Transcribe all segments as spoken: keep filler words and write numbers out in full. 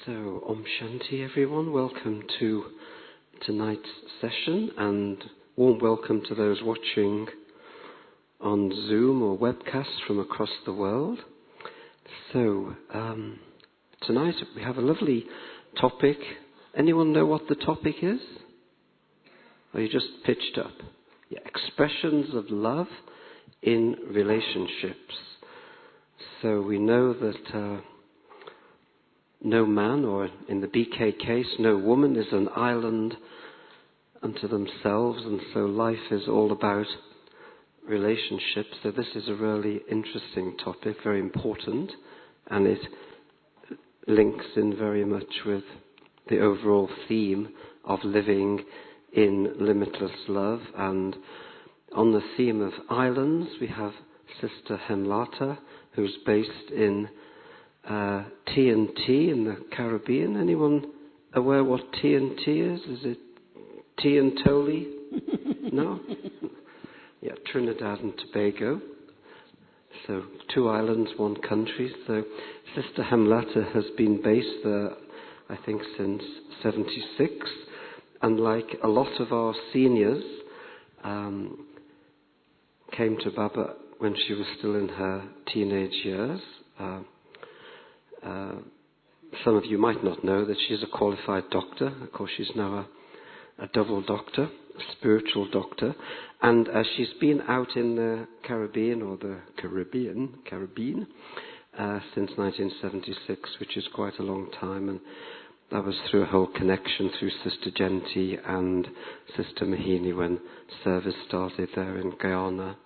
So, Om Shanti everyone, welcome to tonight's session and warm welcome to those watching on Zoom or webcast from across the world. So, um, tonight we have a lovely topic. Anyone know what the topic is? Or you just pitched up? Yeah, expressions of love in relationships. So we know that uh, no man, or in the B K case, no woman is an island unto themselves, and so life is all about relationships. So this is a really interesting topic, very important, and it links in very much with the overall theme of living in limitless love. And on the theme of islands, we have Sister Hemlata, who's based in uh, T N T in the Caribbean. Anyone aware what T N T is? Is it T and Toli? No? Yeah, Trinidad and Tobago. So two islands, one country. So Sister Hemlata has been based there, I think, since seventy-six. And like a lot of our seniors, um, came to Baba when she was still in her teenage years. Uh, uh, some of you might not know that she's a qualified doctor. Of course, she's now a, a double doctor, a spiritual doctor. And as she's been out in the Caribbean, or the Caribbean, Caribbean, uh, since nineteen seventy-six, which is quite a long time, and that was through a whole connection through Sister Genti and Sister Mahini when service started there in Guyana.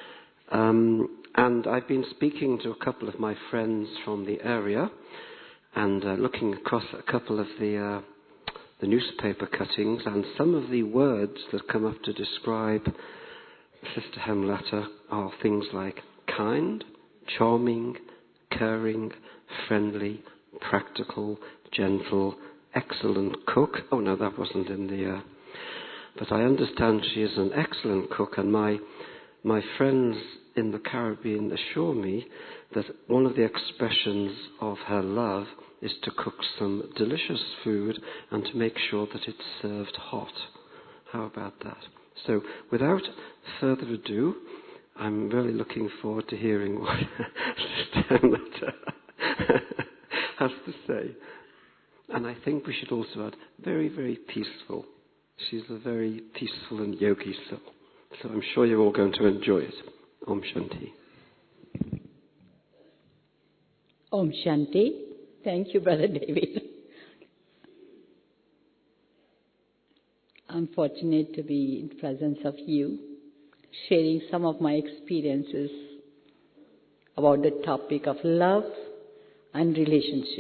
Um, and I've been speaking to a couple of my friends from the area and uh, looking across a couple of the, uh, the newspaper cuttings, and some of the words that come up to describe Sister Hemlata are things like kind, charming, caring, friendly, practical, gentle, excellent cook. Oh no, that wasn't in the... Uh, but I understand she is an excellent cook, and my my friends in the Caribbean assure me that one of the expressions of her love is to cook some delicious food and to make sure that it's served hot. How about that? So, without further ado, I'm really looking forward to hearing what Sister Hemlata has to say. And I think we should also add, very, very peaceful. She's a very peaceful and yogi soul. So I'm sure you're all going to enjoy it. Om Shanti. Om Shanti. Thank you, Brother David. I'm fortunate to be in presence of you, sharing some of my experiences about the topic of love and relationship.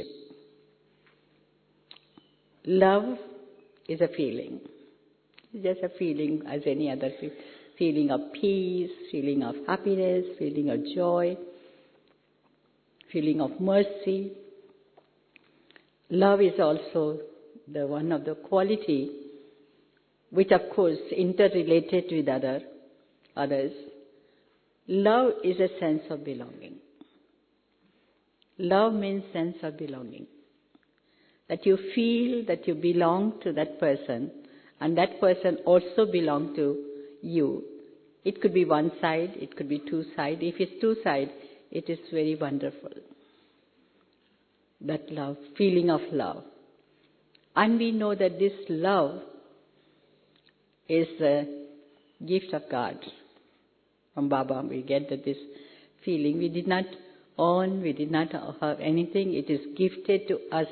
Love is a feeling. It's just a feeling as any other fe- feeling of peace, feeling of happiness, feeling of joy, feeling of mercy. Love is also the one of the quality which, of course, interrelated with other others. Love is a sense of belonging. Love means sense of belonging. That you feel that you belong to that person, and that person also belongs to you. It could be one side, it could be two sides. If it's two sides, it is very wonderful. That love, feeling of love. And we know that this love is a gift of God. From Baba we get that this feeling. We did not earn, we did not have anything. It is gifted to us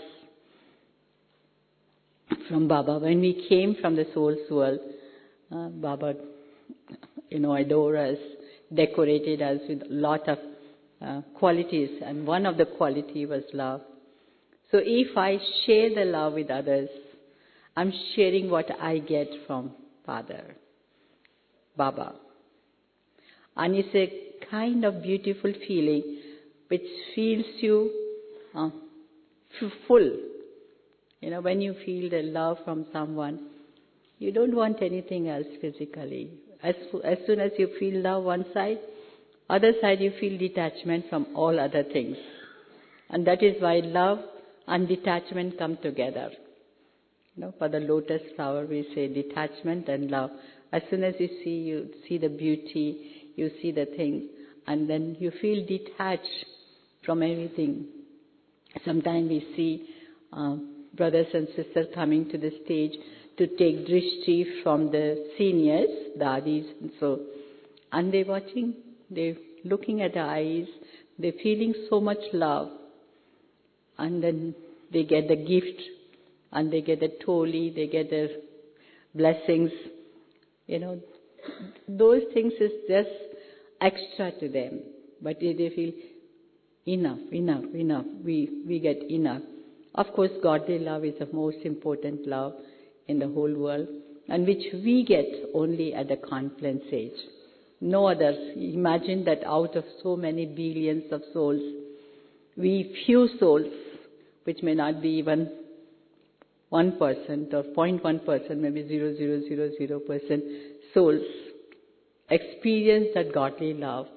from Baba. When we came from the soul's world, uh, Baba, you know, adored us, decorated us with a lot of uh, qualities, and one of the quality was love. So if I share the love with others, I'm sharing what I get from Father, Baba. And it's a kind of beautiful feeling which feels you uh, f- full. You know, when you feel the love from someone, you don't want anything else physically. As, as soon as you feel love one side, other side you feel detachment from all other things. And that is why love and detachment come together. You know, for the lotus flower, we say detachment and love. As soon as you see, you see the beauty, you see the things, and then you feel detached from everything. Sometimes we see uh, brothers and sisters coming to the stage to take drishti from the seniors, dadis, and so, and they're watching, they're looking at the eyes, they're feeling so much love, and then they get the gift, and they get the toli, they get the blessings. You know, those things is just extra to them, but they, they feel enough, enough, enough. We we get enough. Of course, godly love is the most important love in the whole world, and which we get only at the confluence age. No others. Imagine that out of so many billions of souls, we few souls, which may not be even one percent or zero point one percent, maybe zero zero zero zero percent souls experience that godly love.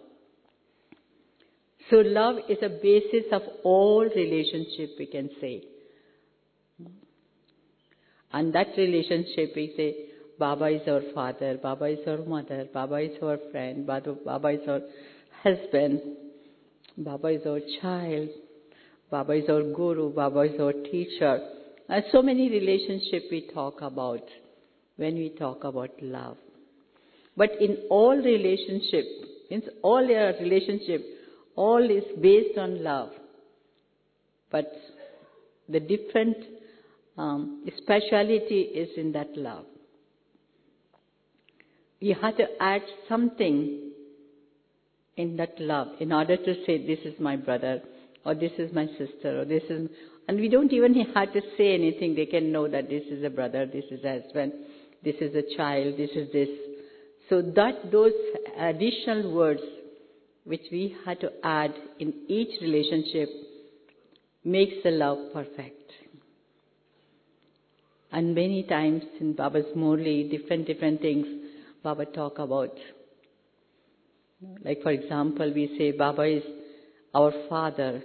So love is a basis of all relationship, we can say. And that relationship, we say, Baba is our father, Baba is our mother, Baba is our friend, Baba is our husband, Baba is our child, Baba is our guru, Baba is our teacher. And so many relationships we talk about when we talk about love. But in all relationship, means all our relationship, all is based on love. But the different um, speciality is in that love. You have to add something in that love in order to say, this is my brother, or this is my sister, or this is... And we don't even have to say anything. They can know that this is a brother, this is a husband, this is a child, this is this. So that those additional words which we had to add in each relationship makes the love perfect. And many times in Baba's Murli, different, different things Baba talk about. Like for example, we say Baba is our father.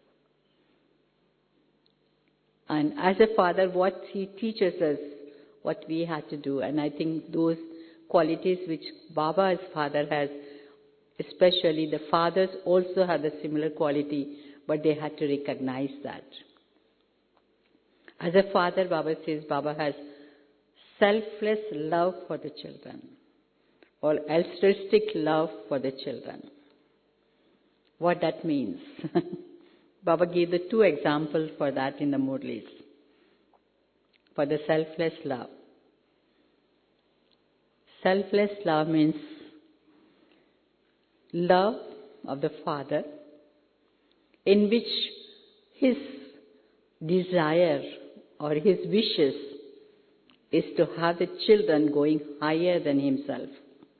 And as a father, what he teaches us, what we have to do. And I think those qualities which Baba as father has, especially the fathers also have a similar quality, but they had to recognize that. As a father, Baba says, Baba has selfless love for the children, or altruistic love for the children. What that means? Baba gave the two examples for that in the Murlis, for the selfless love. Selfless love means love of the Father in which his desire or his wishes is to have the children going higher than himself.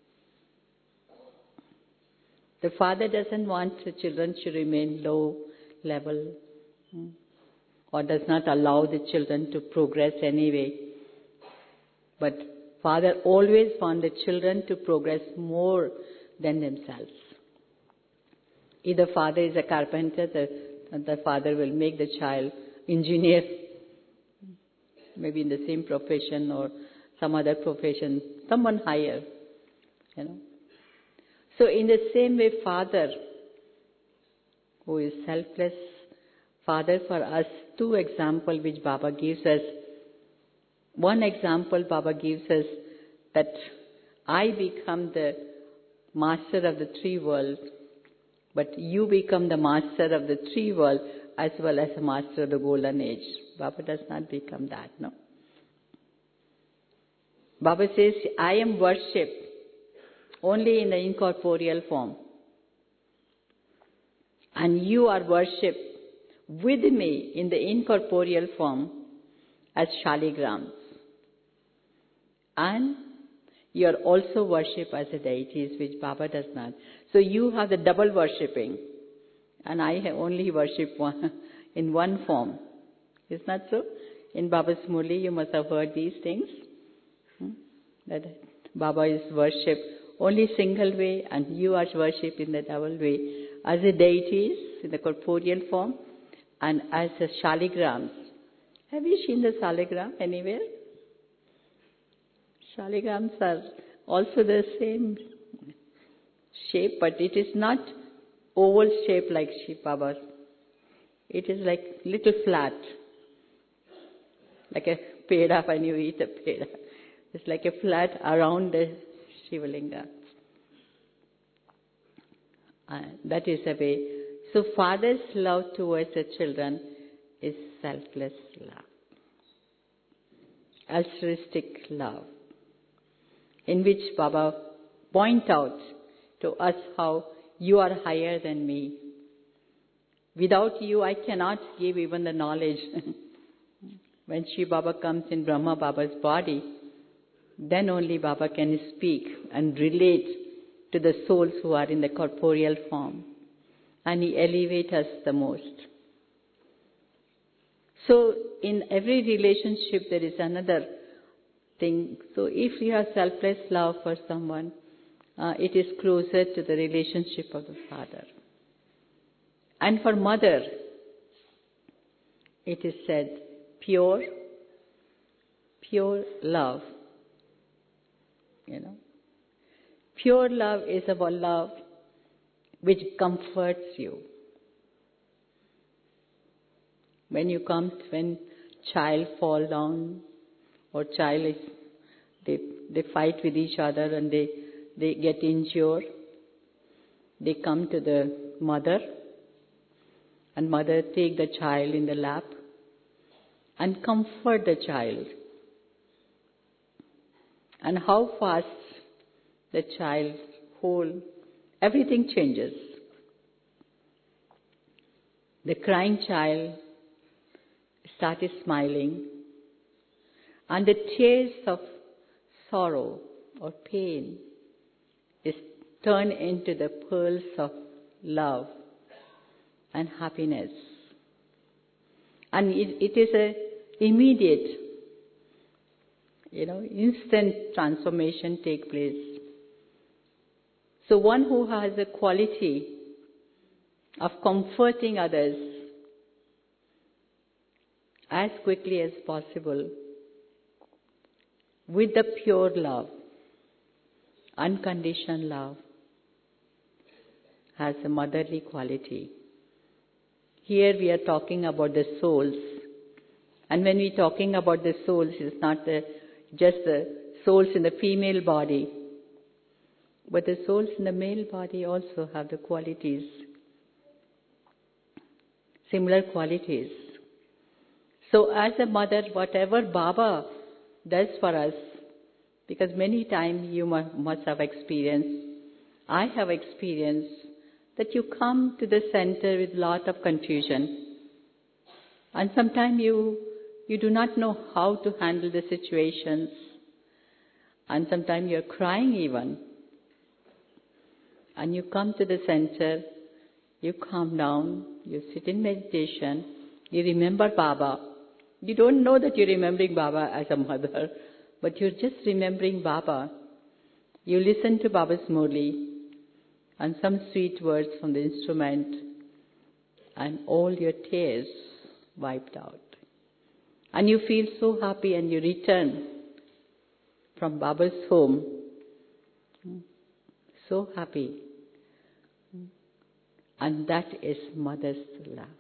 The Father doesn't want the children to remain low level or does not allow the children to progress anyway. But Father always wants the children to progress more than themselves. If the father is a carpenter, the, the father will make the child engineer, maybe in the same profession or some other profession, someone higher, you know. So in the same way, Father, who is selfless, Father for us, two examples which Baba gives us. One example Baba gives us that I become the master of the three worlds, but you become the master of the three worlds as well as the master of the golden age. Baba does not become that, no. Baba says, I am worshipped only in the incorporeal form. And you are worshipped with me in the incorporeal form as shaligrams. And you are also worshipped as the deities, which Baba does not. So you have the double worshipping. And I have only worship one, in one form. Is that so? In Baba's Murli, you must have heard these things. Hmm? That Baba is worshipped only single way, and you are worshipped in the double way. As the deities, in the corporeal form, and as a shaligrams. Have you seen the shaligram anywhere? Shaligrams are also the same shape, but it is not oval shape like Shiv Baba. It is like little flat, like a peda when you eat a peda. It's like a flat around the Shivalinga. Uh, that is a way. So father's love towards the children is selfless love, altruistic love, in which Baba point out to us how you are higher than me. Without you, I cannot give even the knowledge. When Shiv Baba comes in Brahma Baba's body, then only Baba can speak and relate to the souls who are in the corporeal form. And he elevates us the most. So in every relationship there is another thing. So if you have selfless love for someone, uh, it is closer to the relationship of the father. And for mother, it is said, pure, pure love. You know, pure love is about love which comforts you. When you come, when child fall down, or child is, they they fight with each other and they they get injured, they come to the mother, and mother take the child in the lap and comfort the child. And how fast the child whole, everything changes. The crying child started smiling, and the tears of sorrow or pain is turned into the pearls of love and happiness. And it, it is a immediate, you know, instant transformation take place. So one who has a quality of comforting others as quickly as possible with the pure love, unconditioned love, has a motherly quality. Here we are talking about the souls. And when we are talking about the souls, it's not the, just the souls in the female body, but the souls in the male body also have the qualities, similar qualities. So as a mother, whatever Baba does for us, because many times you must have experienced, I have experienced, that you come to the center with lot of confusion. And sometimes you, you do not know how to handle the situations. And sometimes you're crying even. And you come to the center, you calm down, you sit in meditation, you remember Baba. You don't know that you're remembering Baba as a mother, but you're just remembering Baba. You listen to Baba's Murli and some sweet words from the instrument, and all your tears wiped out. And you feel so happy, and you return from Baba's home so happy. And that is mother's love.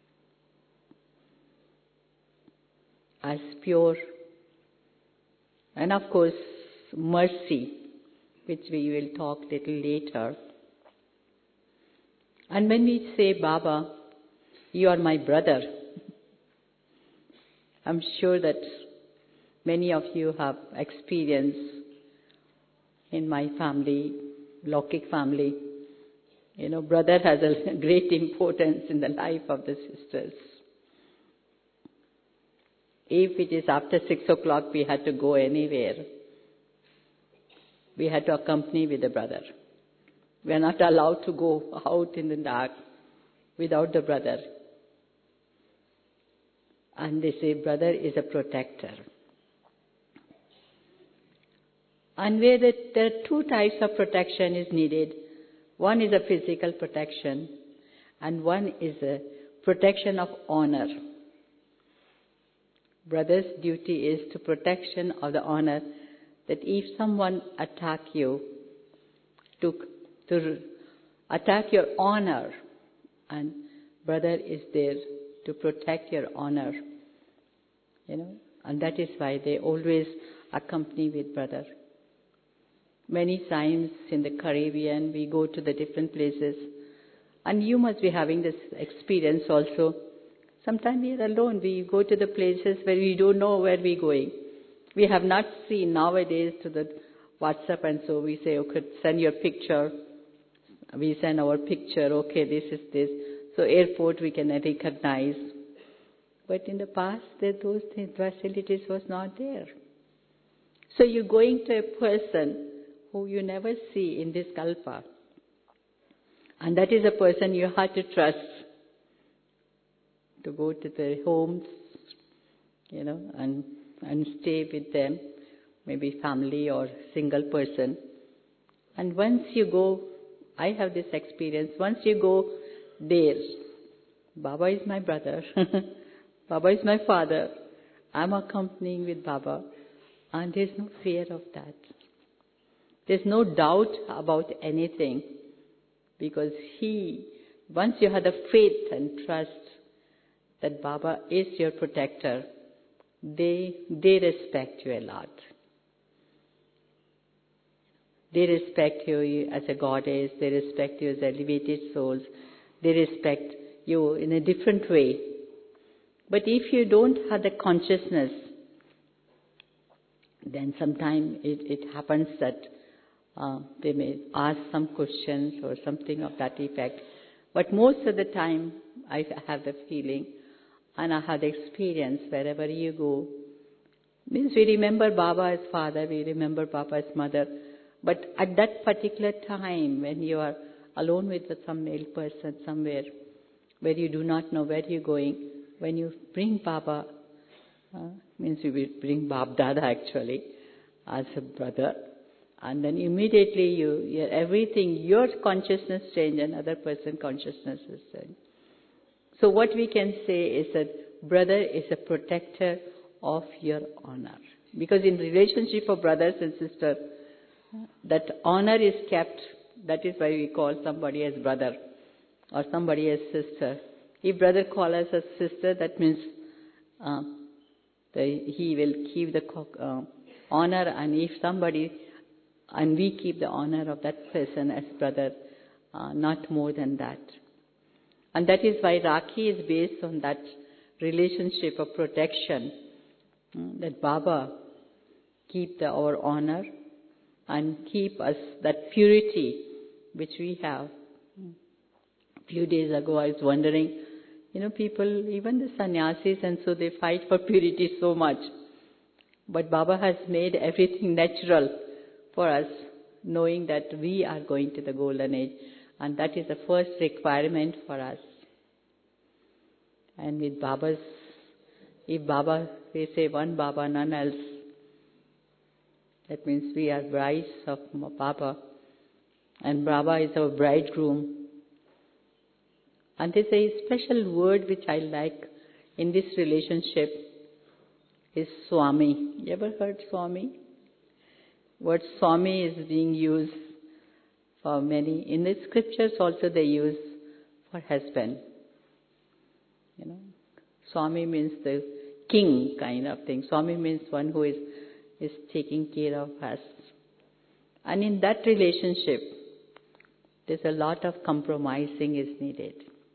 As pure, and of course mercy, which we will talk little later. And when we say, Baba, you are my brother, I'm sure that many of you have experienced in my family, Lokik family. You know, brother has a great importance in the life of the sisters. If it is after six o'clock we had to go anywhere, we had to accompany with the brother. We are not allowed to go out in the dark without the brother. And they say brother is a protector. And where the, there are two types of protection is needed. One is a physical protection, and one is a protection of honor. Brother's duty is to protection of the honor, that if someone attack you, to, to attack your honor, and brother is there to protect your honor. You know, and that is why they always accompany with brother. Many times in the Caribbean, we go to the different places, and you must be having this experience also. Sometimes we are alone. We go to the places where we don't know where we're going. We have not seen nowadays to the WhatsApp, and so we say, okay, send your picture. We send our picture, okay, this is this. So airport we can recognize. But in the past, those facilities was not there. So you're going to a person who you never see in this kalpa. And that is a person you have to trust to go to their homes, you know, and, and stay with them, maybe family or single person. And once you go, I have this experience, once you go there, Baba is my brother, Baba is my father, I'm accompanying with Baba, and there's no fear of that. There's no doubt about anything, because he, once you have the faith and trust that Baba is your protector, they, they respect you a lot. They respect you as a goddess, they respect you as elevated souls, they respect you in a different way. But if you don't have the consciousness, then sometimes it, it happens that uh, they may ask some questions or something of that effect. But most of the time, I have the feeling, and I have the experience, wherever you go, means we remember Baba as father, we remember Baba as mother, but at that particular time, when you are alone with some male person somewhere, where you do not know where you're going, when you bring Baba, uh, means you will bring Bab Dada actually, as a brother, and then immediately you, you everything, your consciousness change, another person's consciousness is change. So what we can say is that brother is a protector of your honor. Because in relationship of brothers and sisters, that honor is kept. That is why we call somebody as brother or somebody as sister. If brother calls us as sister, that means uh, the, he will keep the uh, honor, and if somebody, and we keep the honor of that person as brother, uh, not more than that. And that is why Rakhi is based on that relationship of protection, that Baba keep the, our honor and keep us that purity which we have. A few days ago I was wondering, you know, people, even the sannyasis, and so they fight for purity so much. But Baba has made everything natural for us, knowing that we are going to the golden age. And that is the first requirement for us. And with Baba's, if Baba, we say one Baba, none else, that means we are brides of Baba. And Baba is our bridegroom. And there's a special word which I like in this relationship is Swami. You ever heard Swami? Word Swami is being used for many. In the scriptures also they use for husband. You know, Swami means the king kind of thing. Swami means one who is, is taking care of us. And in that relationship, there's a lot of compromising is needed.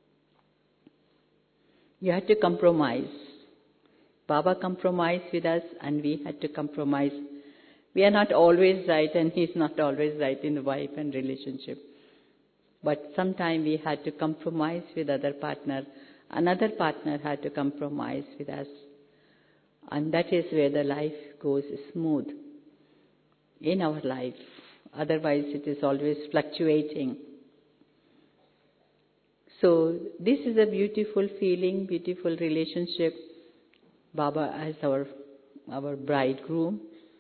You have to compromise. Baba compromised with us, and we had to compromise. We are not always right, and he's not always right in the wife and relationship. But sometimes we had to compromise with other partner. Another partner had to compromise with us. And that is where the life goes smooth in our life. Otherwise it is always fluctuating. So this is a beautiful feeling, beautiful relationship. Baba as our, our bridegroom.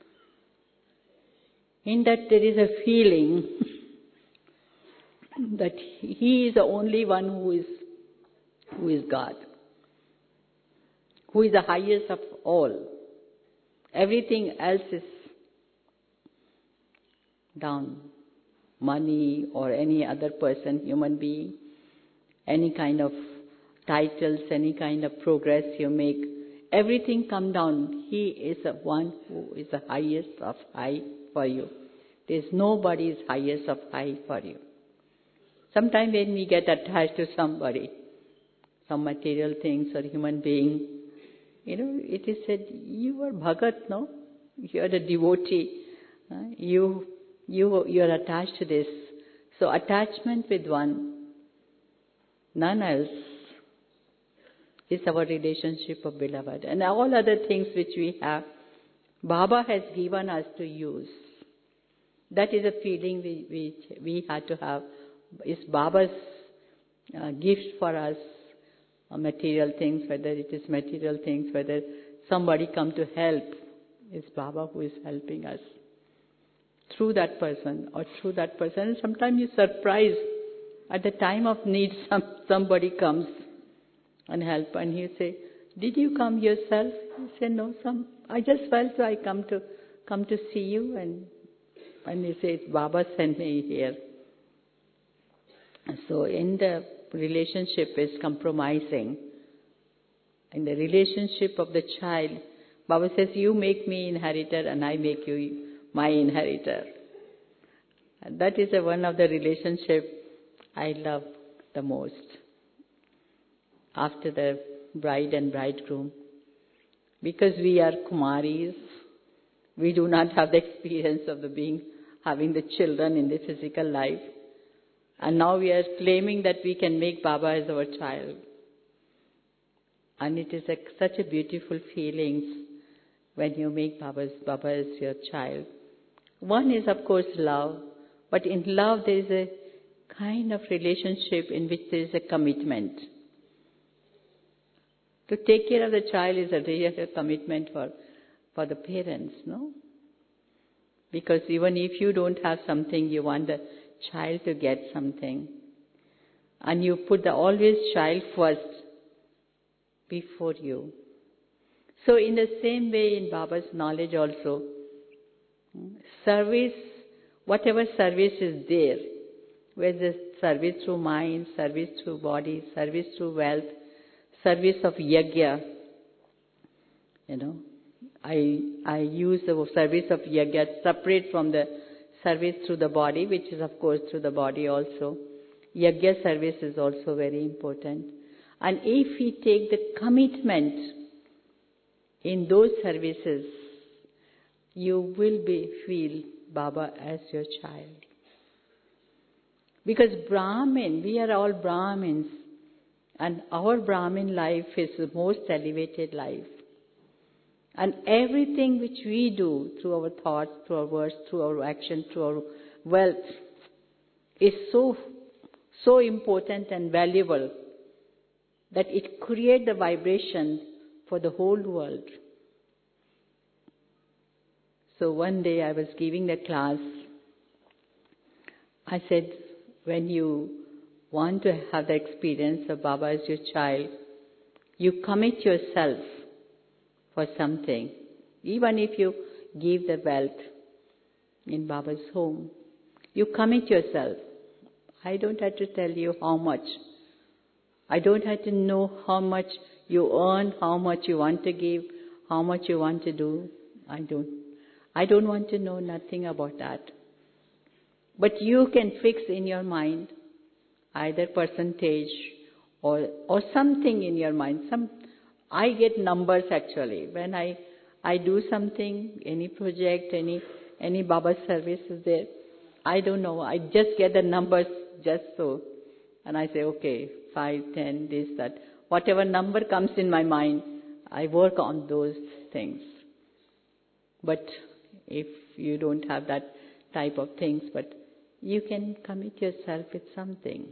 In that there is a feeling that he is the only one who is who is God, who is the highest of all. Everything else is down. Money or any other person, human being, any kind of titles, any kind of progress you make, everything come down. He is the one who is the highest of high for you. There is nobody is highest of high for you. Sometimes when we get attached to somebody, some material things or human being, you know, it is said, you are Bhagat, no? You are the devotee. Uh, you, you, you are attached to this. So attachment with one, none else, is our relationship of beloved. And all other things which we have, Baba has given us to use. That is a feeling we, we, we had to have. It's Baba's uh, gift for us, uh, material things, whether it is material things, whether somebody come to help, it's Baba who is helping us. Through that person or through that person. And sometimes you're surprised at the time of need, some, somebody comes and help, and you say, did you come yourself? You say, no, some, I just felt so I come to, come to see you, and, and you say, Baba sent me here. So in the relationship is compromising. In the relationship of the child, Baba says, you make me inheritor and I make you my inheritor. And that is a, one of the relationship I love the most. After the bride and bridegroom. Because we are Kumaris, we do not have the experience of the being, having the children in the physical life. And now we are claiming that we can make Baba as our child. And it is a, such a beautiful feeling when you make Baba's, Baba as your child. One is, of course, love. But in love, there is a kind of relationship in which there is a commitment. To take care of the child is a real commitment for, for the parents, no? Because even if you don't have something, you want the child to get something. And you put the always child first before you. So in the same way in Baba's knowledge also, service, whatever service is there, whether service through mind, service through body, service through wealth, service of yajna, you know, I I use the service of yajna separate from the service through the body, which is of course through the body also. Yajna service is also very important. And if we take the commitment in those services, you will be feel Baba as your child. Because Brahmin, we are all Brahmins. And our Brahmin life is the most elevated life. And everything which we do through our thoughts, through our words, through our action, through our wealth is so, so important and valuable that it creates the vibration for the whole world. So one day I was giving the class. I said, when you want to have the experience of Baba as your child, you commit yourself for something. Even if you give the wealth in Baba's home, you commit yourself. I don't have to tell you how much. I don't have to know how much you earn, how much you want to give, how much you want to do. I don't. I don't want to know nothing about that. But you can fix in your mind either percentage or or something in your mind. Some I get numbers actually. When I, I do something, any project, any any Baba service is there, I don't know. I just get the numbers just so. And I say, okay, five, ten, this, that. Whatever number comes in my mind, I work on those things. But if you don't have that type of things, but you can commit yourself with something.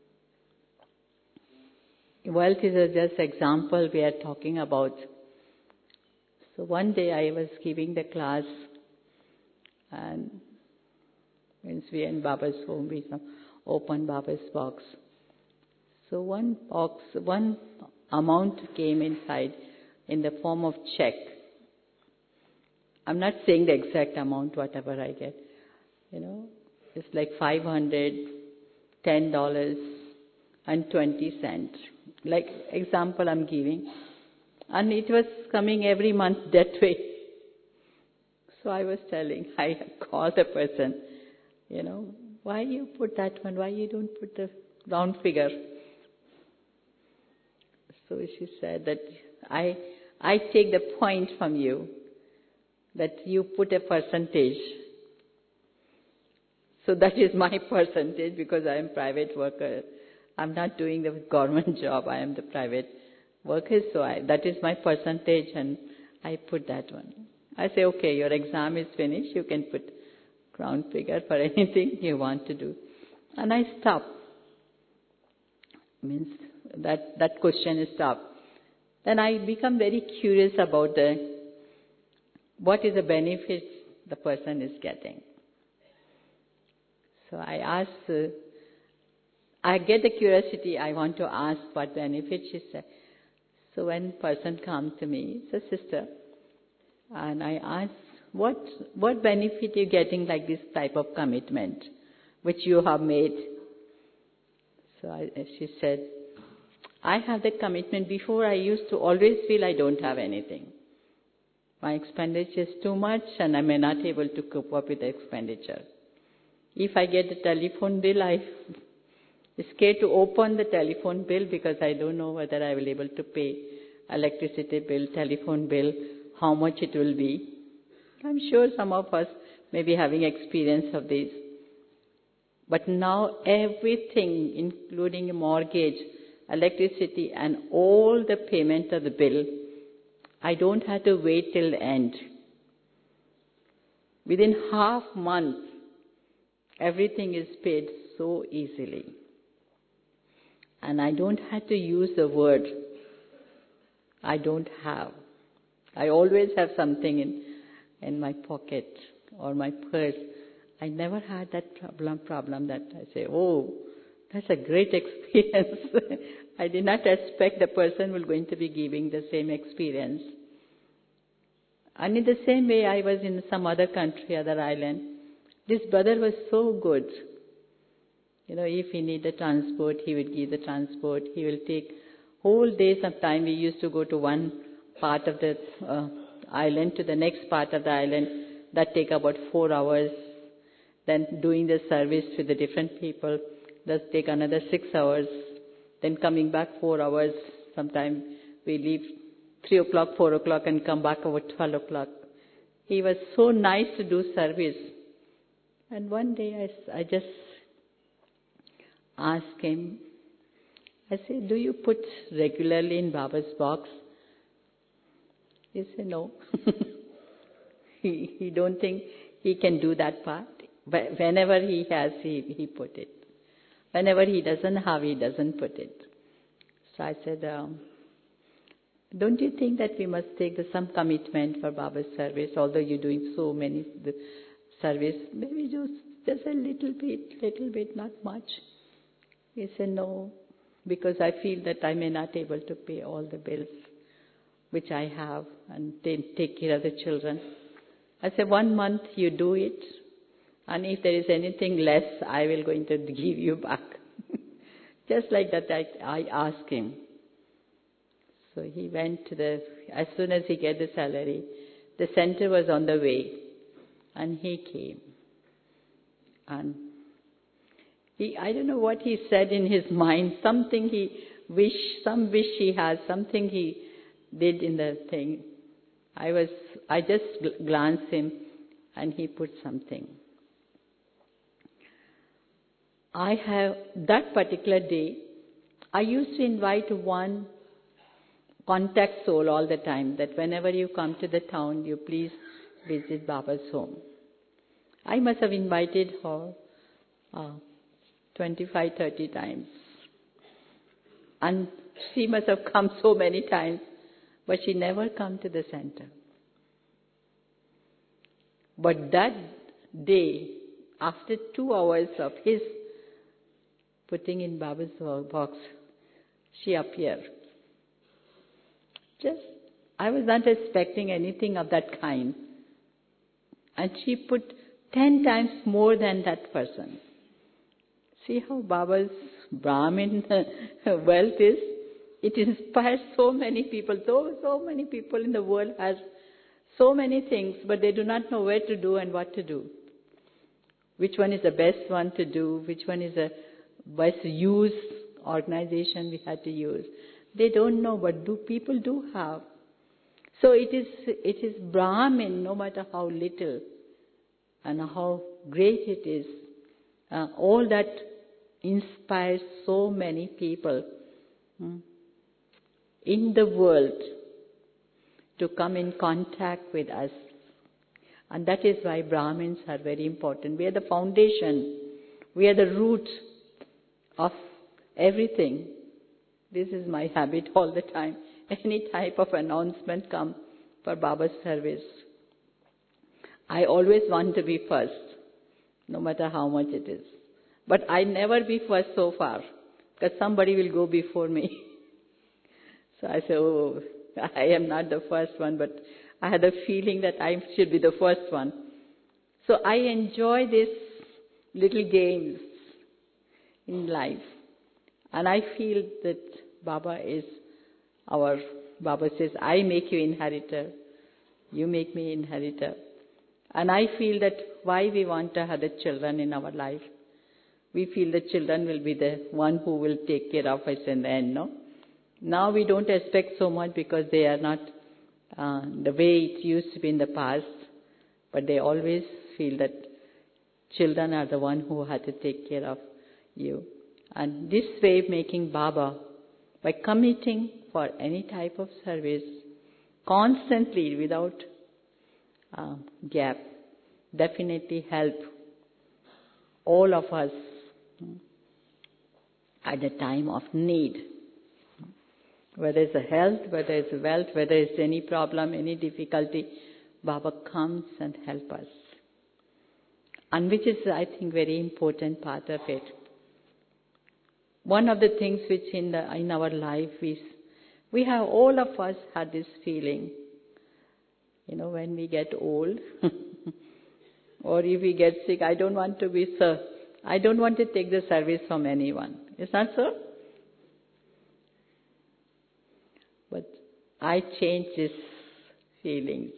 Wealth is a just example we are talking about. So one day I was giving the class, and once we in Baba's home, we opened Baba's box. So one box, one amount came inside in the form of check. I'm not saying the exact amount, whatever I get. You know, it's like five hundred, ten dollars and twenty cents. Like example I'm giving. And it was coming every month that way. So I was telling, I called the person, you know, why you put that one? Why you don't put the round figure? So she said that I I take the point from you that you put a percentage. So that is my percentage because I am private worker. I'm not doing the government job. I am the private worker. So I, that is my percentage and I put that one. I say, okay, your exam is finished. You can put round figure for anything you want to do. And I stop. Means that, that question is stopped. Then I become very curious about the what is the benefit the person is getting. So I ask, uh, I get the curiosity, I want to ask what benefit she said. So when person comes to me, it's a sister, and I ask, what what benefit you getting like this type of commitment, which you have made? So I, she said, I have the commitment. Before I used to always feel I don't have anything. My expenditure is too much and I may not able to cope up with the expenditure. If I get the telephone bill, I'm scared to open the telephone bill because I don't know whether I will be able to pay electricity bill, telephone bill, how much it will be. I'm sure some of us may be having experience of this. But now everything, including mortgage, electricity and all the payment of the bill, I don't have to wait till the end. Within half month, everything is paid so easily. And I don't have to use the word I don't have. I always have something in, in my pocket or my purse. I never had that problem, problem that I say, oh, that's a great experience. I did not expect the person was going to be giving the same experience. And in the same way, I was in some other country, other island. This brother was so good. You know, if he needed transport, he would give the transport. He will take whole days of time. We used to go to one part of the uh, island to the next part of the island. That take about four hours. Then doing the service with the different people, that take another six hours. Then coming back four hours. Sometimes we leave three o'clock, four o'clock and come back over twelve o'clock. He was so nice to do service. And one day I, I just asked him, I said, do you put regularly in Baba's box? He said, no. he, he don't think he can do that part. But whenever he has, he, he put it. Whenever he doesn't have, he doesn't put it. So I said, um, don't you think that we must take the, some commitment for Baba's service, although you're doing so many the service, maybe just, just a little bit, little bit, not much. He said, no, because I feel that I may not be able to pay all the bills which I have and take, take care of the children. I said, one month you do it, and if there is anything less, I will going to give you back. Just like that, I, I asked him. So he went to the, as soon as he get the salary, the center was on the way, and he came. And he, I don't know what he said in his mind, something he wish, some wish he has, something he did in the thing. I was, I just glanced him, and he put something. I have, that particular day, I used to invite one contact soul all the time, that whenever you come to the town, you please visit Baba's home. I must have invited her uh, twenty-five, thirty times. And she must have come so many times, but she never come to the center. But that day, after two hours of his putting in Baba's box, she appeared. Just, I was not expecting anything of that kind. And she put ten times more than that person. See how Baba's Brahmin wealth is? It inspires so many people. So, so many people in the world has so many things, but they do not know where to do and what to do. Which one is the best one to do? Which one is the best use organization we had to use? They don't know, but do people do have. So it is, it is Brahmin, no matter how little and how great it is. Uh, all that inspires so many people hmm, in the world to come in contact with us. And that is why Brahmins are very important. We are the foundation. We are the root of everything. This is my habit all the time. Any type of announcement come for Baba's service, I always want to be first, no matter how much it is. But I never be first so far, because somebody will go before me. So I say, oh, I am not the first one, but I had a feeling that I should be the first one. So I enjoy these little games in life. And I feel that Baba is our, Baba says, I make you inheritor, you make me inheritor. And I feel that why we want to have the children in our life. We feel the children will be the one who will take care of us in the end, no? Now we don't expect so much because they are not uh, the way it used to be in the past. But they always feel that children are the one who had to take care of you. And this way of making Baba, by committing for any type of service, constantly without uh, gap, definitely help all of us at the time of need. Whether it's a health, whether it's wealth, whether it's any problem, any difficulty, Baba comes and helps us. And which is, I think, very important part of it. One of the things which in the in our life is, we have, all of us had this feeling, you know, when we get old, or if we get sick, I don't want to be, sir, I don't want to take the service from anyone. Is that so? But I changed this feelings.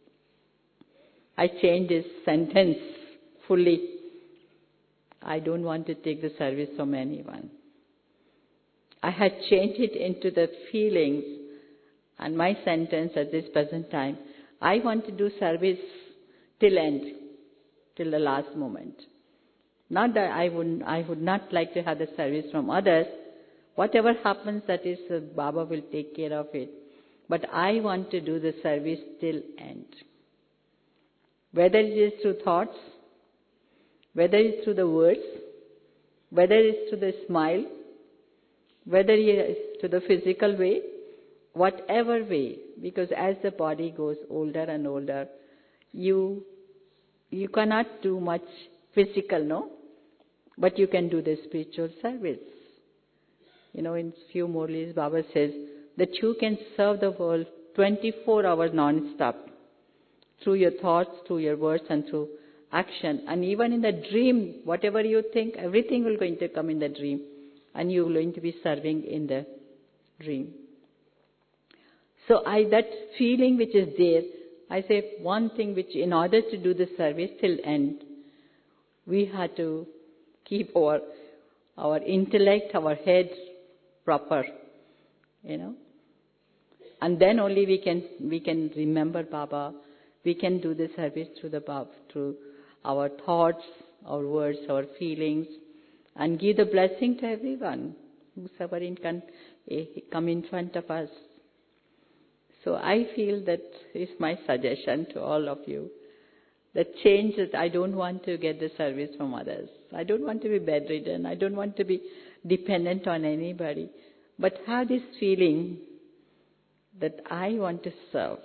I changed this sentence fully. I don't want to take the service from anyone. I had changed it into the feelings, and my sentence at this present time, I want to do service till end, till the last moment. Not that I would, I would not like to have the service from others. Whatever happens, that is, uh, Baba will take care of it. But I want to do the service till end. Whether it is through thoughts, whether it is through the words, whether it is through the smile, whether it is through the physical way, whatever way, because as the body goes older and older, you you cannot do much physical, no? But you can do the spiritual service. You know, in few Murlis, Baba says that you can serve the world twenty-four hours non-stop through your thoughts, through your words, and through action. And even in the dream, whatever you think, everything will going to come in the dream. And you're going to be serving in the dream. So I, that feeling which is there, I say one thing which, in order to do the service till end, we had to keep our, our intellect, our head proper, you know. And then only we can, we can remember Baba. We can do the service through the Baba, through our thoughts, our words, our feelings, and give the blessing to everyone whosoever in can come in front of us. So I feel that is my suggestion to all of you. The change that I don't want to get the service from others. I don't want to be bedridden. I don't want to be dependent on anybody. But have this feeling that I want to serve.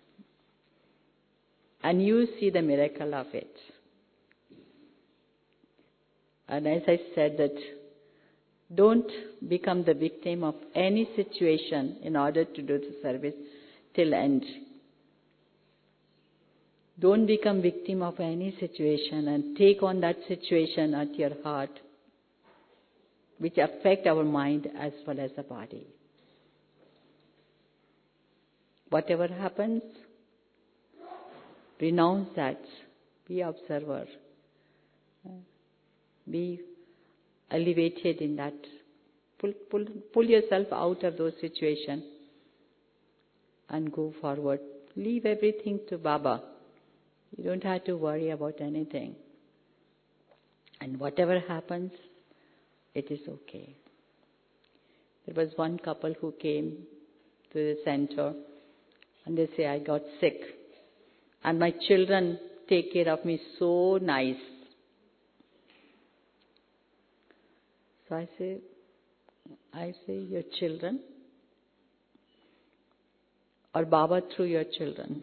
And you see the miracle of it. And as I said that Don't become the victim of any situation in order to do the service till end. Don't become victim of any situation and take on that situation at your heart, which affect our mind as well as the body. Whatever happens, renounce that. Be observer. Be elevated in that. Pull, pull, pull yourself out of those situations and go forward. Leave everything to Baba. You don't have to worry about anything. And whatever happens, it is okay. There was one couple who came to the center and they say, I got sick. And my children take care of me so nice. So I say, I say, your children? Or Baba through your children?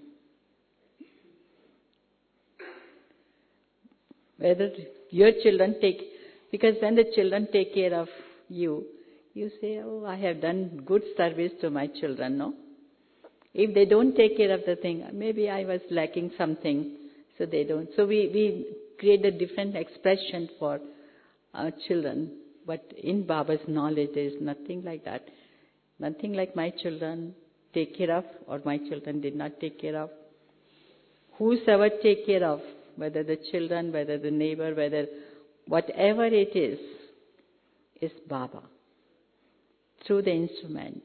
Whether your children take, because when the children take care of you, you say, oh, I have done good service to my children, no? If they don't take care of the thing, maybe I was lacking something, so they don't. So we, we create a different expression for our children. But in Baba's knowledge, there is nothing like that. Nothing like my children take care of or my children did not take care of. Whosoever take care of, whether the children, whether the neighbor, whether whatever it is, is Baba through the instrument.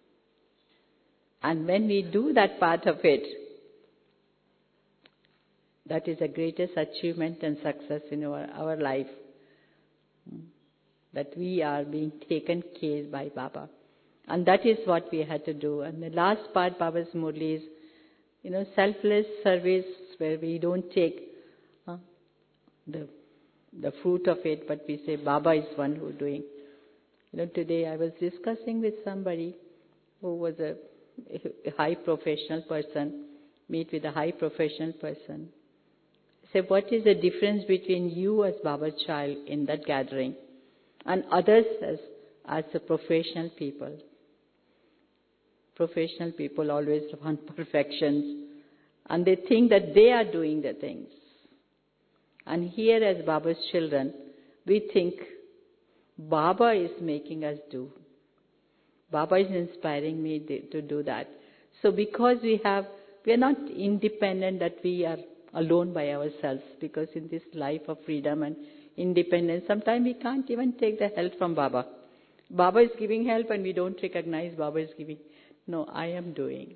And when we do that part of it, that is the greatest achievement and success in our, our life. That we are being taken care by Baba. And that is what we had to do. And the last part, Baba's Murli, is, you know, selfless service where we don't take uh, the the fruit of it, but we say Baba is one who doing. You know, today I was discussing with somebody who was a, a high professional person, meet with a high professional person. Say, what is the difference between you as Baba's child in that gathering and others as, as the professional people? Professional people always want perfections and they think that they are doing the things. And here as Baba's children, we think Baba is making us do. Baba is inspiring me to do that. So because we have, we are not independent that we are alone by ourselves, because in this life of freedom and independence, sometimes we can't even take the help from Baba. Baba is giving help and we don't recognize Baba is giving. No, I am doing.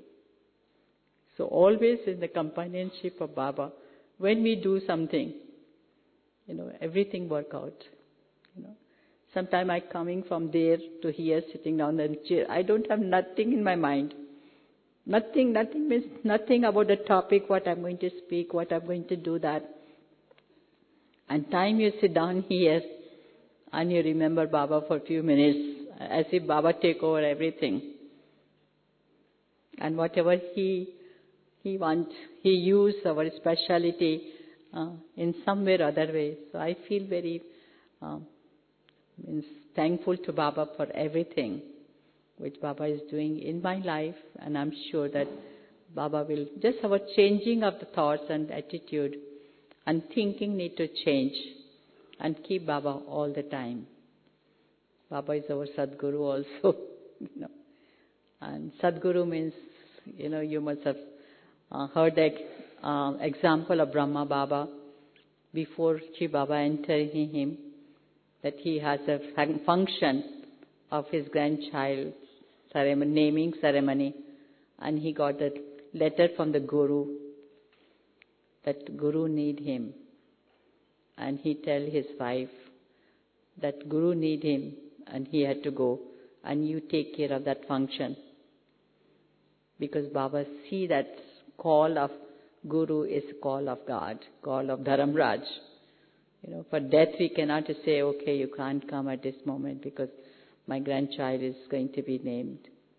So always in the companionship of Baba, when we do something, you know, everything work out. You know, sometimes I coming from there to here, sitting down in the chair, I don't have nothing in my mind. Nothing, nothing means nothing about the topic, what I'm going to speak, what I'm going to do that. And time you sit down here and you remember Baba for a few minutes, as if Baba take over everything. And whatever he he wants, he use our speciality uh, in some way or other way. So I feel very uh, means thankful to Baba for everything which Baba is doing in my life, and I'm sure that Baba will, just our changing of the thoughts and attitude and thinking need to change and keep Baba all the time. Baba is our Sadguru also, you know. And Sadguru means, you know, you must have uh, heard the uh, example of Brahma Baba before Shri Baba entered him, that he has a function of his grandchild ceremony, naming ceremony, and he got a letter from the Guru that Guru need him, and he tell his wife that Guru need him and he had to go, and you take care of that function, because Baba see that call of Guru is call of God, call of Dharamraj. You know, for death we cannot say, okay, you can't come at this moment because my grandchild is going to be named.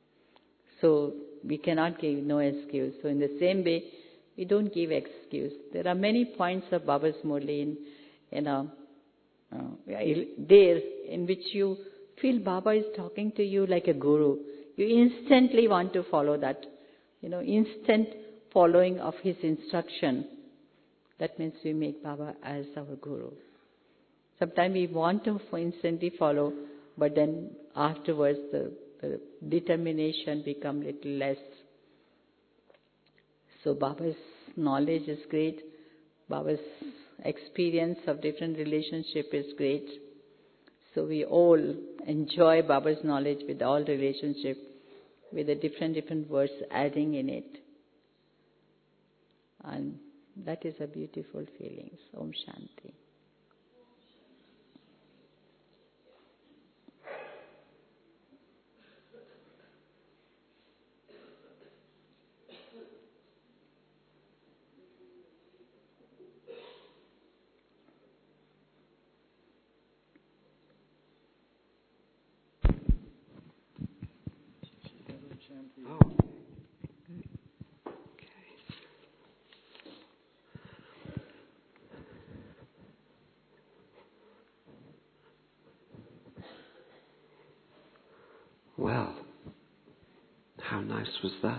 So we cannot give no excuse. So in the same way, we don't give excuse. There are many points of Baba's Murli in, you know, uh, there in which you feel Baba is talking to you like a guru, you instantly want to follow that. You know, instant following of his instruction. That means we make Baba as our guru. Sometimes we want to instantly follow, but then afterwards the, the determination becomes little less. So Baba's knowledge is great. Baba's experience of different relationship is great. So we all enjoy Baba's knowledge with all relationship, with the different different words adding in it. And that is a beautiful feeling. Om Shanti. Oh. Okay. Well, how nice was that?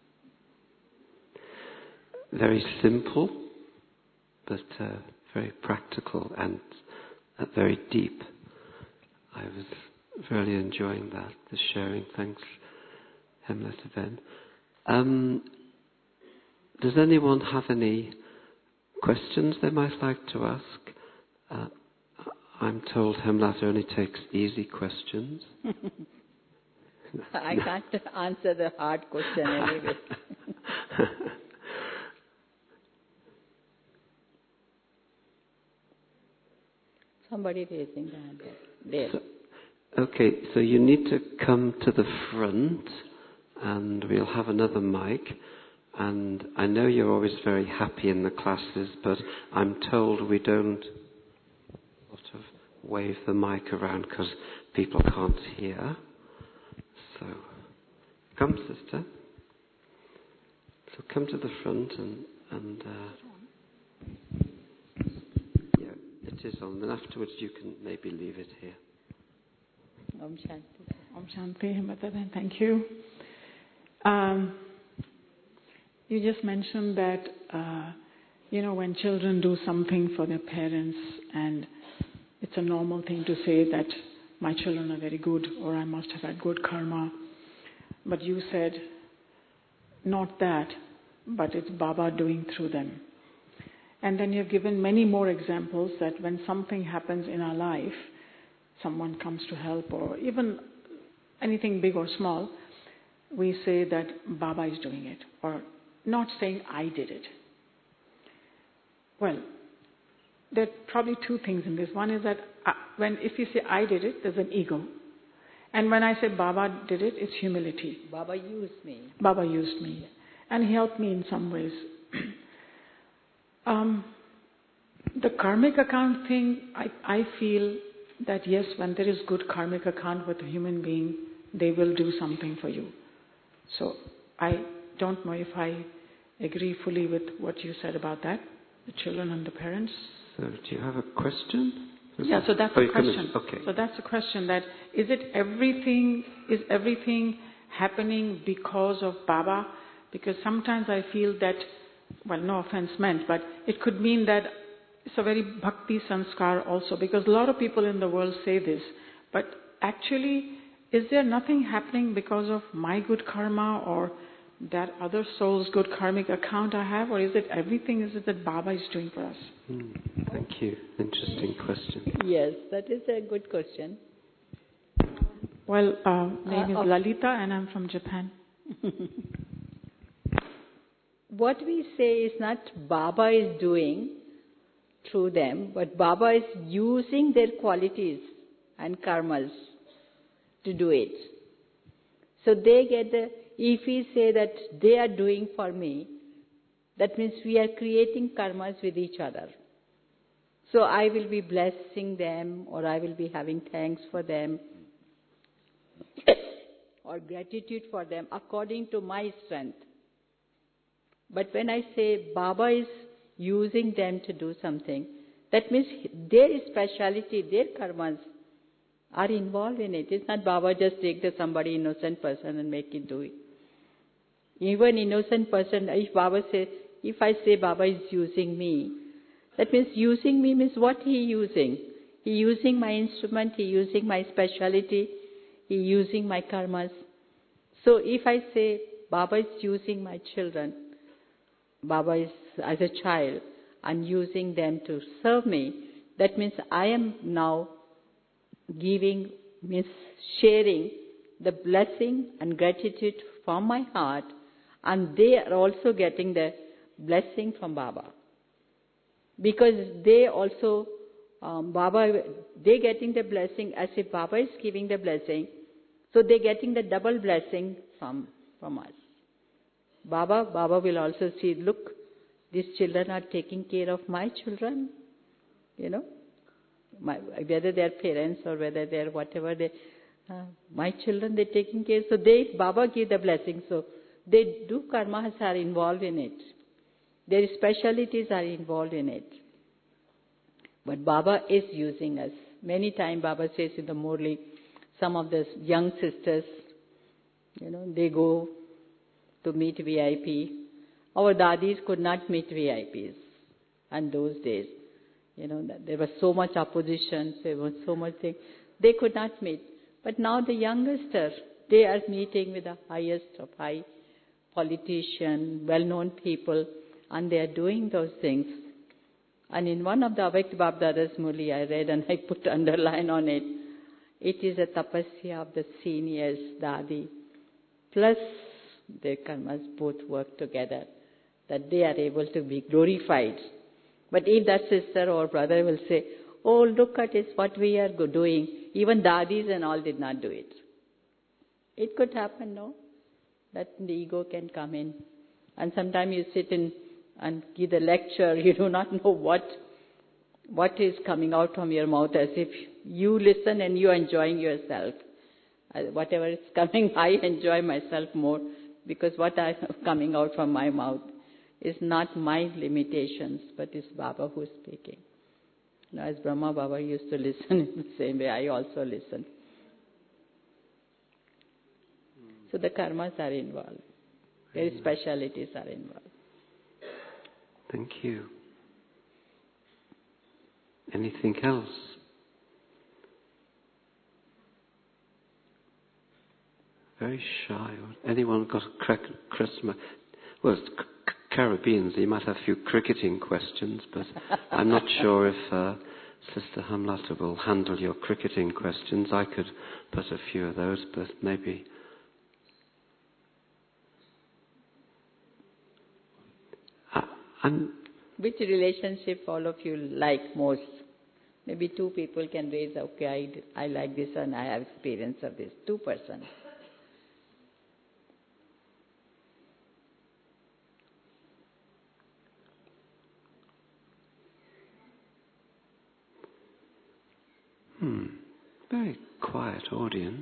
Very simple, but uh, very practical and uh, very deep. I was really enjoying that, the sharing. Thanks, Hemlata Ben. Um, does anyone have any questions they might like to ask? Uh, I'm told Hemlata only takes easy questions. I can't answer the hard question anyway. Somebody raising the hand there. So, okay, so you need to come to the front and we'll have another mic. And I know you're always very happy in the classes, but I'm told we don't sort of wave the mic around because people can't hear. So, come, sister. So come to the front and, and uh, yeah, it is on. Then afterwards you can maybe leave it here. Om Shanti. Om Shanti, Hemlata Ben, thank you. Um, you just mentioned that, uh, you know, when children do something for their parents, and it's a normal thing to say that my children are very good, or I must have had good karma. But you said, not that, but it's Baba doing through them. And then you've given many more examples that when something happens in our life, someone comes to help, or even anything big or small, we say that Baba is doing it, or not saying I did it. Well, there are probably two things in this. One is that uh, when if you say I did it, there's an ego. And when I say Baba did it, it's humility. Baba used me. Baba used me. And he helped me in some ways. um, the karmic account thing, I, I feel that yes, when there is good karmic account with a human being, they will do something for you. So I don't know if I agree fully with what you said about that, the children and the parents. So do you have a question? Yeah, so that's oh, a question. Okay. So that's a question that, is it everything, is everything happening because of Baba? Because sometimes I feel that, well, no offense meant, but it could mean that it's a very bhakti sanskar also, because a lot of people in the world say this. But actually, is there nothing happening because of my good karma or that other soul's good karmic account I have, or is it everything, is it that Baba is doing for us? Mm, thank you. Interesting question. Yes, that is a good question. Well, uh, name Uh, is Lalita and I'm from Japan. What we say is not Baba is doing through them, but Baba is using their qualities and karmas to do it. So they get the, if we say that they are doing for me, that means we are creating karmas with each other. So I will be blessing them, or I will be having thanks for them, or gratitude for them according to my strength. But when I say Baba is using them to do something, that means their speciality, their karmas are involved in it. It's not Baba just take the somebody innocent person and make it do it. Even innocent person, if Baba says, if I say Baba is using me, that means using me means what he using? He using my instrument, he using my speciality, he using my karmas. So if I say Baba is using my children, Baba is as a child and using them to serve me, that means I am now giving, means sharing the blessing and gratitude from my heart, and they are also getting the blessing from Baba. Because they also, um, Baba, they getting the blessing as if Baba is giving the blessing, so they're getting the double blessing from, from us. Baba, Baba will also see, look, these children are taking care of my children, you know, my, whether they're parents or whether they're whatever, they, uh, my children, they're taking care. So they, Baba give the blessing, so they do karmas are involved in it. Their specialities are involved in it. But Baba is using us. Many times Baba says in the Murli, some of the young sisters, you know, they go to meet V I P. Our dadis could not meet V I Ps in those days. You know, there was so much opposition, there was so much thing. They could not meet. But now the youngsters, they are meeting with the highest of high politicians, well-known people, and they are doing those things. And in one of the Avakt Babdada's Murli I read, and I put underline on it, it is a tapasya of the seniors, Dadi, plus their karmas both work together, that they are able to be glorified. But if that sister or brother will say, oh, look at it, what we are doing, even Dadis and all did not do it. It could happen, no? That the ego can come in. And sometimes you sit in and give the lecture, you do not know what what is coming out from your mouth, as if you listen and you are enjoying yourself. Uh, whatever is coming, I enjoy myself more, because what I am coming out from my mouth is not my limitations, but it's Baba who is speaking. You know, as Brahma Baba used to listen in the same way, I also listen. So the karmas are involved. Their specialities are involved. Thank you. Anything else? Very shy. Anyone got a Christmas? Well, it's Caribbeans, you might have a few cricketing questions, but I'm not sure if uh, Sister Hamlata will handle your cricketing questions. I could put a few of those, but maybe... Uh, I'm Which relationship all of you like most? Maybe two people can raise, okay, I, I like this and I have experience of this. Two persons. Hmm. Very quiet audience.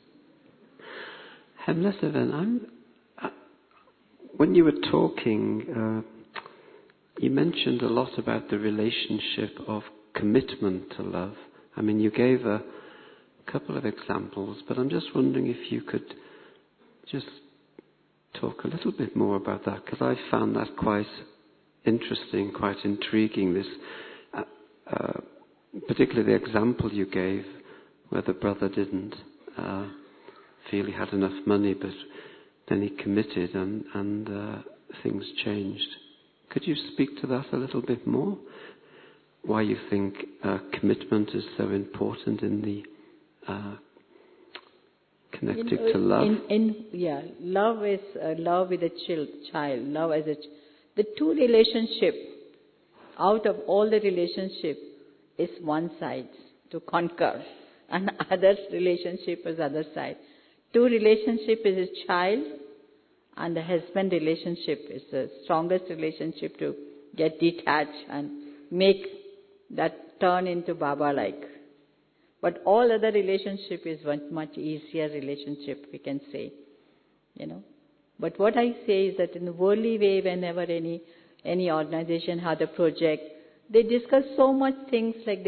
Hemlesaven, I'm. Uh, when you were talking, uh, you mentioned a lot about the relationship of commitment to love. I mean, you gave a couple of examples, but I'm just wondering if you could just talk a little bit more about that, because I found that quite interesting, quite intriguing. This. Uh, uh, Particularly the example you gave, where the brother didn't uh, feel he had enough money, but then he committed and, and uh, things changed. Could you speak to that a little bit more? Why you think uh, commitment is so important in the uh, connected you know, to love? In, in, yeah, love is uh, love with a child, child. Love as a ch- the two relationship. Out of all the relationship, is one side to conquer, and other relationship is other side. Two relationship is a child, and the husband relationship is the strongest relationship to get detached and make that turn into Baba-like. But all other relationship is one much easier relationship, we can say, you know. But what I say is that in the worldly way, whenever any any organization had a project, they discuss so much things like they,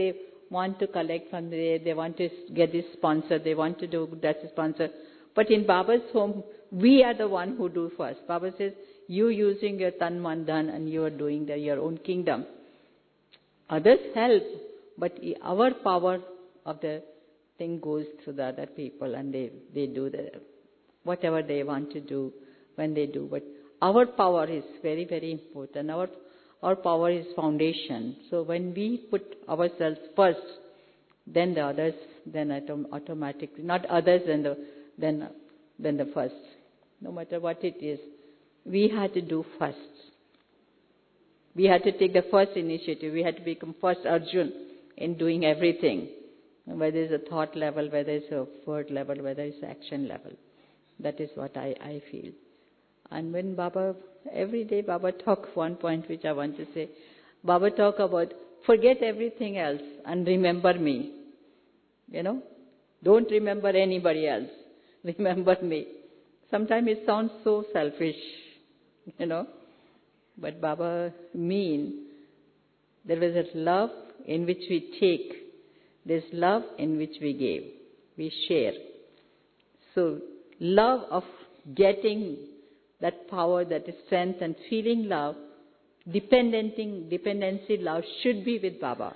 want to collect from there, they want to get this sponsor, they want to do that sponsor. But in Baba's home, we are the one who do first. Baba says, you using your tan, man, dhan, and you are doing the, your own kingdom. Others help, but our power of the thing goes to the other people, and they, they do the whatever they want to do when they do. But our power is very, very important. Our our power is foundation. So when we put ourselves first, then the others, then autom- automatically, not others, then the then then the first. No matter what it is, we had to do first. We had to take the first initiative. We had to become first Arjun in doing everything, whether it's a thought level, whether it's a word level, whether it's action level. That is what I, I feel. And when Baba, every day Baba talk one point which I want to say, Baba talk about forget everything else and remember me. You know, don't remember anybody else. Remember me. Sometimes it sounds so selfish, you know. But Baba mean there was a love in which we take. There's love in which we give. We share. So love of getting that power, that strength and feeling love, dependenting, dependency love should be with Baba.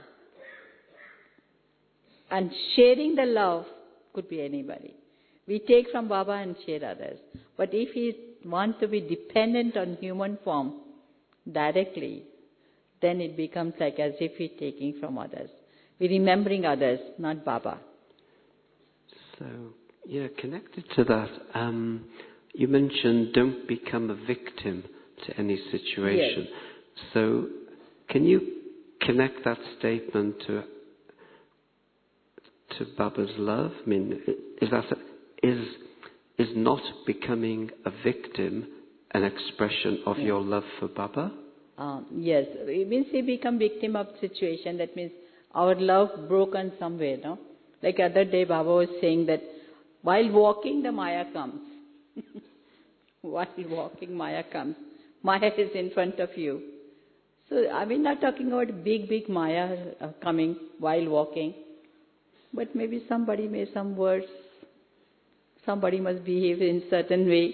And sharing the love could be anybody. We take from Baba and share others. But if we want to be dependent on human form directly, then it becomes like as if we're taking from others. We're remembering others, not Baba. So, yeah, connected to that, um, you mentioned don't become a victim to any situation. Yes. So, can you connect that statement to to Baba's love? I mean, is that a, is is not becoming a victim an expression of yes. your love for Baba? Um, yes, it means we become victim of situation. That means our love broken somewhere, no? Like other day Baba was saying that while walking the Maya comes. While walking Maya comes. Maya is in front of you. So I mean not talking about big, big Maya uh, coming while walking. But maybe somebody may some words. Somebody must behave in certain way.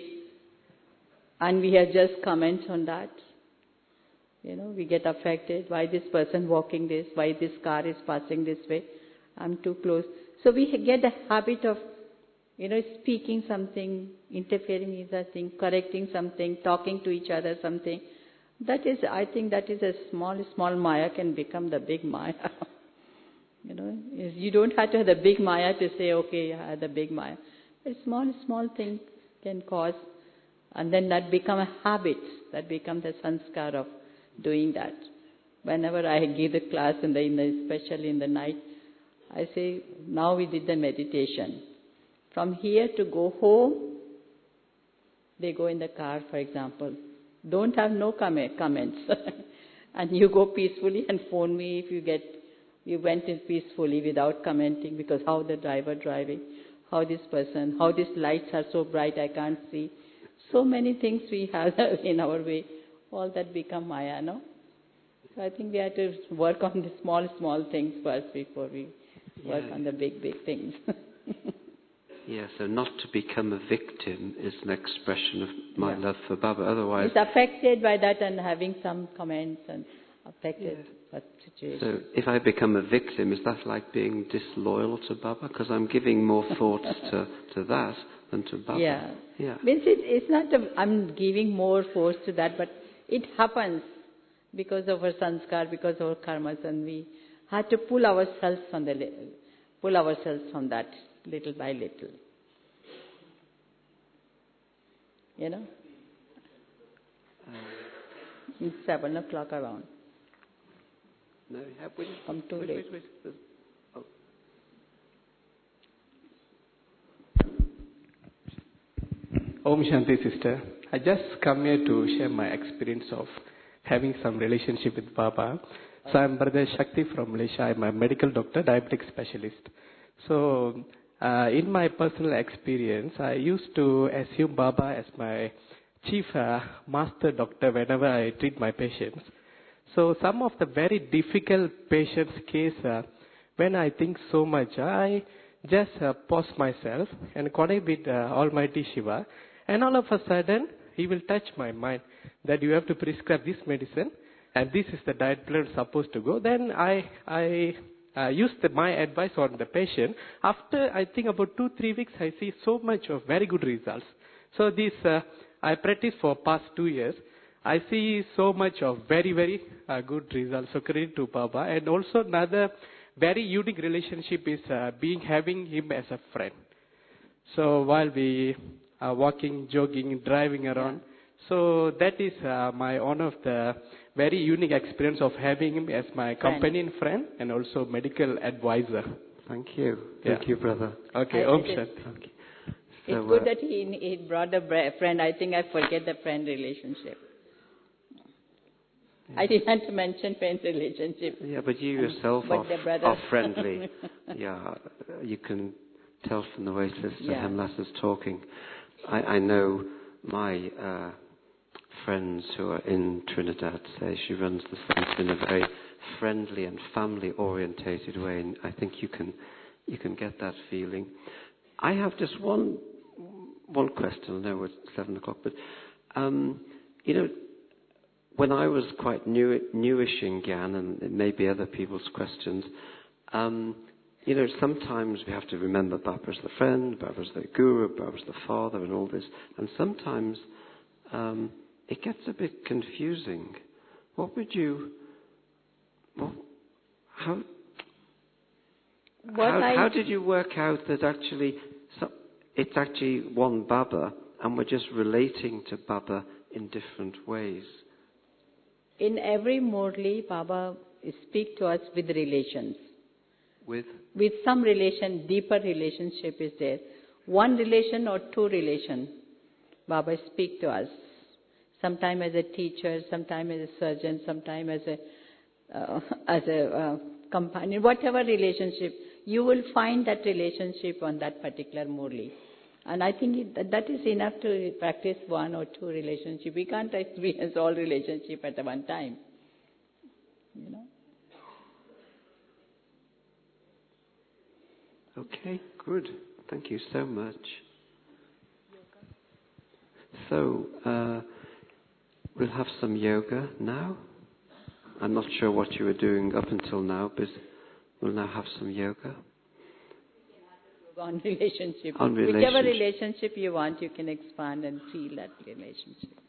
And we have just comments on that. You know, we get affected. Why this person walking this? Why this car is passing this way? I'm too close. So we get the habit of, you know, speaking something, interfering in something, correcting something, talking to each other something. That is, I think that is a small, small Maya can become the big Maya. You know, you don't have to have the big Maya to say, okay, I have the big Maya. A small, small thing can cause, and then that become a habit, that becomes the sanskar of doing that. Whenever I give the class, in the, in the, especially in the night, I say, now we did the meditation. From here to go home, they go in the car, for example. Don't have no comment, comments. And you go peacefully and phone me if you get, you went in peacefully without commenting, because how the driver driving, how this person, how these lights are so bright I can't see. So many things we have in our way. All that become Maya, no? So I think we have to work on the small, small things first before we work yeah. on the big, big things. Yeah, so not to become a victim is an expression of my yeah. love for Baba. Otherwise, it's affected by that and having some comments and affected yeah. that situation. So if I become a victim, is that like being disloyal to Baba? Because I'm giving more thoughts to, to that than to Baba. Yeah. Yeah. Means it, it's not a, I'm giving more force to that, but it happens because of our sanskar, because of our karmas, and we had to pull ourselves from the pull ourselves from that little by little. You know? Uh, It's seven o'clock around. no, have we? I'm too wait, late. wait, wait. Oh. Om Shanti, sister. I just come here to share my experience of having some relationship with Baba. So I'm Brother Shakti from Malaysia. I'm a medical doctor, diabetic specialist. So uh, in my personal experience, I used to assume Baba as my chief uh, master doctor whenever I treat my patients. So some of the very difficult patients' case, uh, when I think so much, I just uh, pause myself and connect with uh, Almighty Shiva, and all of a sudden, He will touch my mind that you have to prescribe this medicine, and this is the diet plan supposed to go. Then I, I uh, use the, my advice on the patient. After, I think about two, three weeks, I see so much of very good results. So this, uh, I practice for past two years. I see so much of very, very uh, good results. So credit to Baba. And also another very unique relationship is uh, being having him as a friend. So while we are walking, jogging, driving around, so that is uh, my one of the very unique experience of having him as my Friend. companion friend and also medical advisor. Thank you. Thank Yeah. you, brother. Okay, I- Om I just- Shanti. Okay. It's So, good uh, that he, he brought a bra- friend. I think I forget the friend relationship. I didn't mention friend relationship. yeah, but you yourself but are, the f- brothers- are friendly. Yeah, you can tell from the way Sister Yeah. Hemlas is talking. I, I know my uh, friends who are in Trinidad say she runs the centre in a very friendly and family-orientated way, and I think you can you can get that feeling. I have just one one question. I know it's seven o'clock, but um, you know, when I was quite new, newish in Gyan, and it may be other people's questions, um, you know, sometimes we have to remember Baba's the friend, Baba's the guru, Baba's the father, and all this, and sometimes um, it gets a bit confusing. What would you? What, how? What How, I- how did you work out that actually so, it's actually one Baba and we're just relating to Baba in different ways? In every Murli, Baba speak to us with relations. With With some relation, deeper relationship is there. One relation or two relation, Baba speak to us. Sometime as a teacher, sometime as a surgeon, sometime as a uh, as a uh, companion, whatever relationship, you will find that relationship on that particular Murli. And I think it, that is enough to practice one or two relationship. We can't experience all relationship at one time. You know. Okay, good. Thank you so much. So uh, we'll have some yoga now. I'm not sure what you were doing up until now, but we'll now have some yoga. On relationship. On Whichever relationship. relationship you want, you can expand and feel that relationship.